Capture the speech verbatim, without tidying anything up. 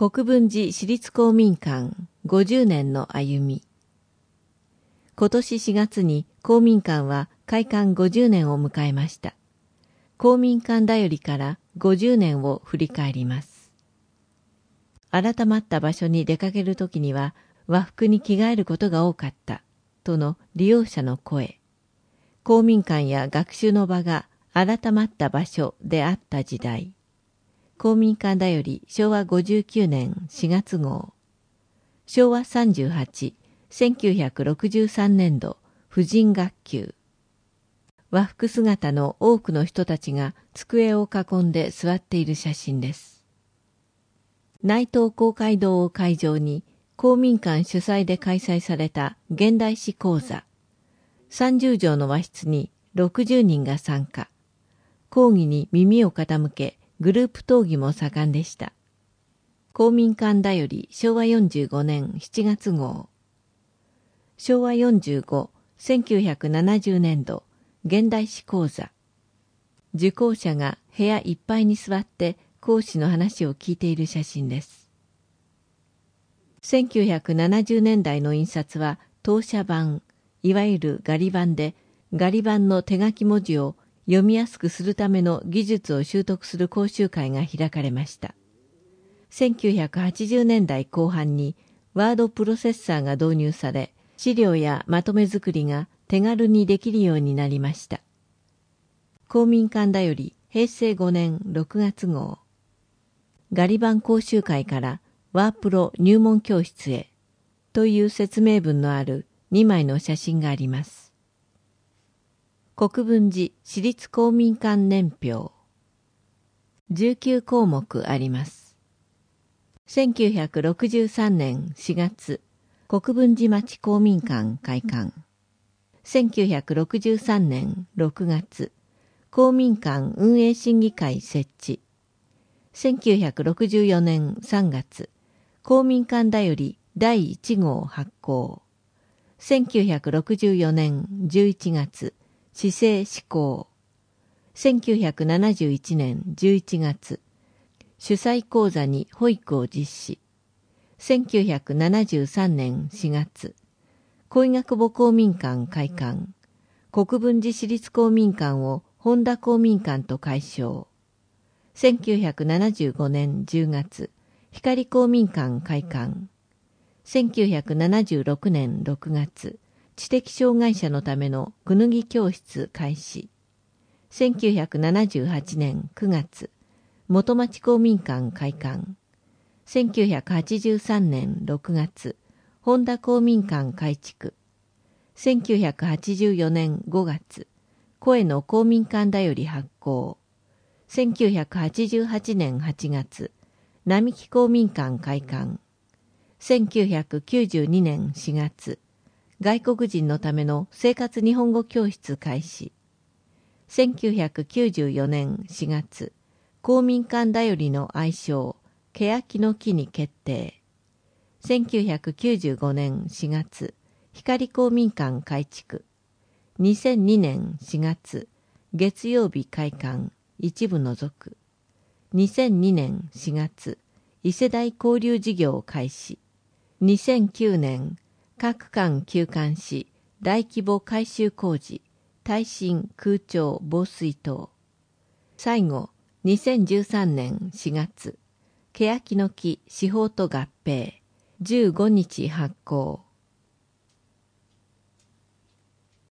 国分寺市立公民館ごじゅうねんの歩み。今年しがつに公民館は開館ごじゅうねんを迎えました。公民館だよりからごじゅうねんを振り返ります。改まった場所に出かけるときには和服に着替えることが多かったとの利用者の声。公民館や学習の場が改まった場所であった時代。公民館だよりしょうわごじゅうきゅうねんしがつ号。しょうわさんじゅうはち、せんきゅうひゃくろくじゅうさんねんど婦人学級。和服姿の多くの人たちが机を囲んで座っている写真です。内藤公会堂を会場に公民館主催で開催された現代史講座。さんじゅうじょうの和室にろくじゅうにんが参加。講義に耳を傾け、グループ討議も盛んでした。公民館だよりしょうわよんじゅうごねんしちがつ号。しょうわよんじゅうご、せんきゅうひゃくななじゅうねんど現代史講座。受講者が部屋いっぱいに座って講師の話を聞いている写真です。せんきゅうひゃくななじゅうねんだいの印刷は投写版、いわゆるガリ版で、ガリ版の手書き文字を読みやすくするための技術を習得する講習会が開かれました。せんきゅうひゃくはちじゅうねんだいこう半にワードプロセッサーが導入され、資料やまとめ作りが手軽にできるようになりました。公民館だよりへいせいごねんろくがつ号。ガリ版講習会からワープロ入門教室へという説明文のあるにまいの写真があります。国分寺市立公民館年表。じゅうきゅうこうもくあります。せんきゅうひゃくろくじゅうさんねんしがつ、国分寺町公民館開館。せんきゅうひゃくろくじゅうさんねんろくがつ、公民館運営審議会設置。せんきゅうひゃくろくじゅうよねんさんがつ、公民館だよりだいいち号発行。せんきゅうひゃくろくじゅうよねんじゅういちがつ、施政施行。せんきゅうひゃくななじゅういちねんじゅういちがつ、主催講座に保育を実施。せんきゅうひゃくななじゅうさんねんしがつ、小医学部公民館開館。国分寺市立公民館を本田公民館と改称。せんきゅうひゃくななじゅうごねんじゅうがつ、光公民館開館。せんきゅうひゃくななじゅうろくねんろくがつ、知的障害者のためのくぬぎ教室開始。せんきゅうひゃくななじゅうはちねんくがつ、元町公民館開館。せんきゅうひゃくはちじゅうさんねんろくがつ、本田公民館改築。せんきゅうひゃくはちじゅうよねんごがつ、声の公民館だより発行。せんきゅうひゃくはちじゅうはちねんはちがつ、並木公民館開館。せんきゅうひゃくきゅうじゅうにねんしがつ、外国人のための生活日本語教室開始。せんきゅうひゃくきゅうじゅうよねんしがつ、公民館だよりの愛称、欅の木に決定。せんきゅうひゃくきゅうじゅうごねんしがつ、光公民館改築。にせんにねんしがつ、月曜日開館、一部除く。にせんにねんしがつ、異世代交流事業開始。にせんきゅうねん、各館休館し、大規模改修工事、耐震空調防水等。最後、にせんじゅうさんねんしがつ、欅の木司法と合併、じゅうごにち発行。